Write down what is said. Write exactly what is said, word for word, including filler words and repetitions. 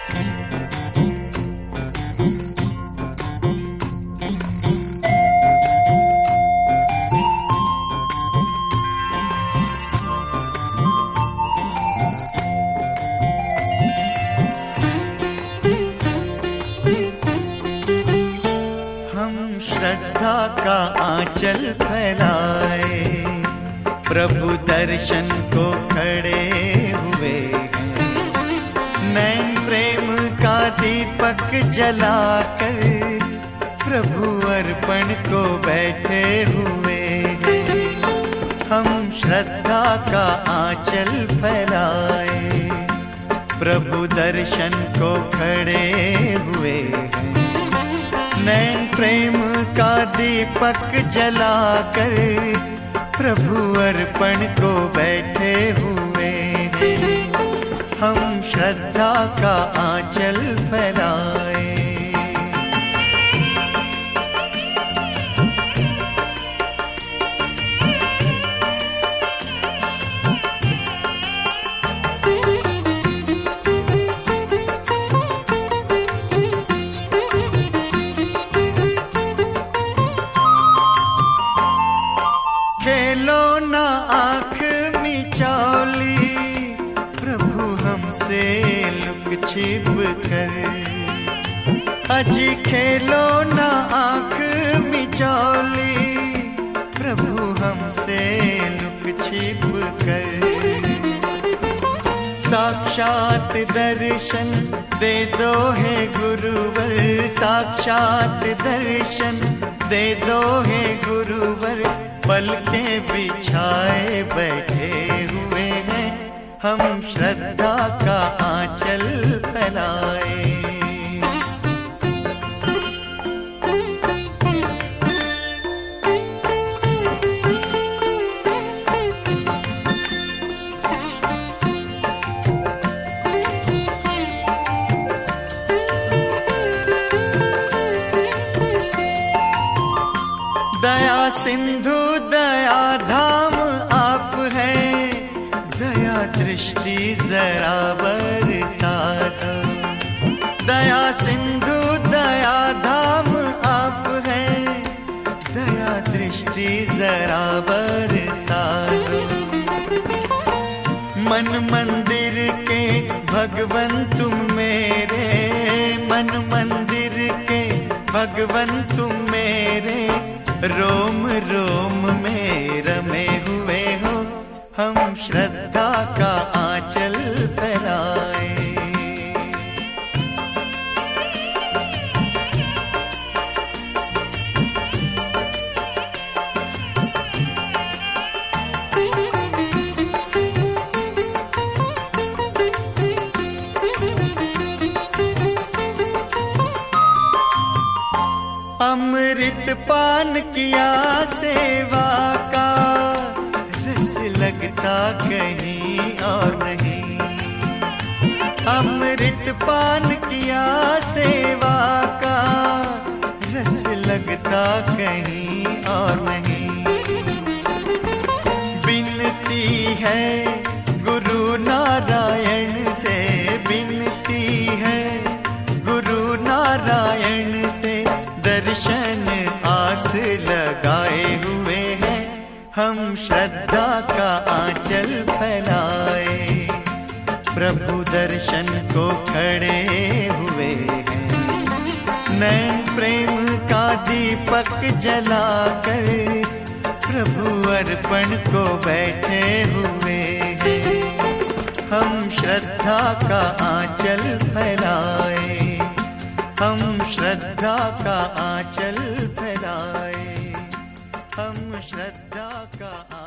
श्रद्धा का आंचल फैलाए, प्रभु दर्शन को खड़े हुए हैं। नैन प्रेम का दीपक जलाकर प्रभु अर्पण को बैठे हुए हैं। हम श्रद्धा का आंचल फैलाए, प्रभु दर्शन को खड़े हुए हैं। नैन प्रेम का दीपक जलाकर प्रभु अर्पण को बैठे हुए हैं। हम श्रद्धा का आंचल फैलाए। खेलो ना आँख मिचौली, प्रभु हमसे लुक छिप कर। अजी खेलो ना आँख मिचौली, प्रभु हमसे लुक छिप कर। साक्षात दर्शन दे दो है गुरुवर, साक्षात दर्शन दे दो है गुरुवर। पलके बिछाए बैठे हुए हैं, हम श्रद्धा का आंचल फैलाए। दया सिंधु दया धाम आप हैं, दया दृष्टि जरा बरसा दो। दया सिंधु दया धाम आप हैं, दया दृष्टि जरा बरसा दो। मन मंदिर के भगवन तुम मेरे, मन मंदिर के भगवन तुम मेरे। रोम रोम में रमे हुए हो, हम श्रद्धा का आंचल फैलाए। अमृत पान किया सेवा का, रस लगता कहीं और नहीं। अमृत पान किया सेवा का, रस लगता कहीं और नहीं। बिनती है गुरु नारायण से, बिनती है गुरु नारायण से। दर्शन आस लगाए हुए हैं, हम श्रद्धा का आंचल फैलाए। प्रभु दर्शन को खड़े हुए हैं। नैन प्रेम का दीपक जलाकर प्रभु अर्पण को बैठे हुए हैं। हम श्रद्धा का आंचल फैलाए, हम श्रद्धा का आंचल फैलाए, हम श्रद्धा का